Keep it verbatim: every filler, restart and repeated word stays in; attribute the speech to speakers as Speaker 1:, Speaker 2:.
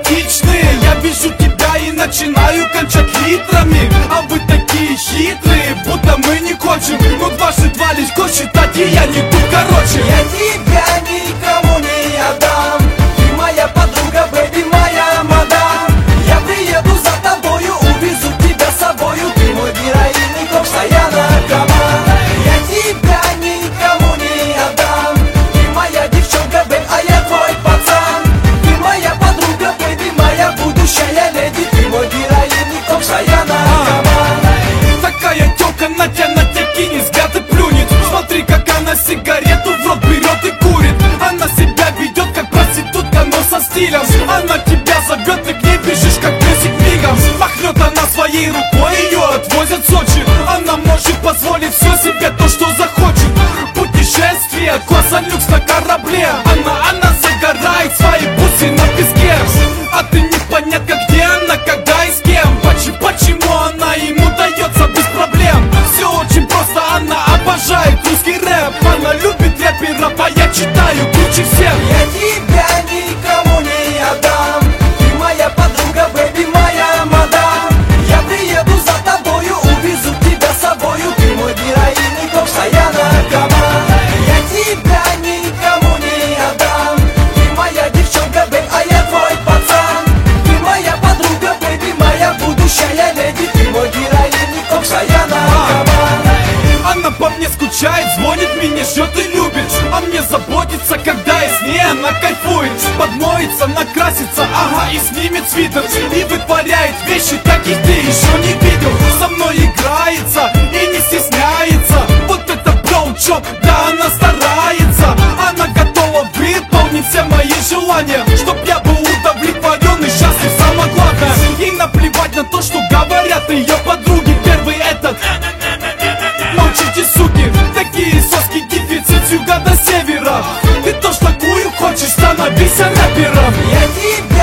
Speaker 1: симпатичные. Я вижу тебя и начинаю кончать литрами. А вы такие хитрые, будто мы не кончим. Ну дважды два легко считать, и я не тут, короче.
Speaker 2: Я тебя никому не отдам. Ты моя подруга, бэби, моя мадам. Я приеду за тобою, увезу тебя с собою. Ты мой героин, постоянно команд. Я тебя никому не отдам. Ты моя девчонка, бэби, а я твой пацан. Ты моя подруга, бэби, моя будущая леди. Ты мой героин, постоянно команд.
Speaker 1: Такая тёлка на тебя, на тебя кинет, взгляд и плюнет. Смотри, как она сигарету в рот берет и курит. Она себя ведет как проститутка, но со стилем. Она тебя зовет, ты к ней бежишь, как песик мигом. Махнет она своей рукой, ее отвозят в Сочи. Она может позволить все себе, то, что захочет. Путешествие, класса люкс на корабле. Она, она загорает свои бусы на песке. А ты непонятно, где она, когда и с кем. Почему, почему она ему дается без проблем? Все очень просто, она обожает русский рэп. Она любит рэперов, а я читаю круче всех.
Speaker 2: Я тебя никому не отдам. Ты моя подруга, бэби, моя мадам. Я приеду за тобою, увезу тебя с собою. Ты мой героин, постоянно команд. Я тебя никому не отдам. Ты моя девчонка, бэби, а я твой пацан. Ты моя подруга, бэби, моя будущая леди. Ты мой героин, постоянно команд.
Speaker 1: Она по мне скучает, звонит, меня ждет и любит. А мне заботится, когда я с ней, она кайфует. Подмоется, накрасится, ага, и снимет свитер. И вытворяет вещи, таких ты еще не видел. Со мной играется и не стесняется. Вот это броучок, да, она старается. Она готова выполнить все мои желания, чтоб я был удовлетворен и счастлив, самое главное. Ей наплевать на то, что говорят ее подруги. Первый этот: молчите, суки, такие соски, дефицит с юга до севера. Ты тоже такую хочешь, становись рэпером.
Speaker 2: Я тебя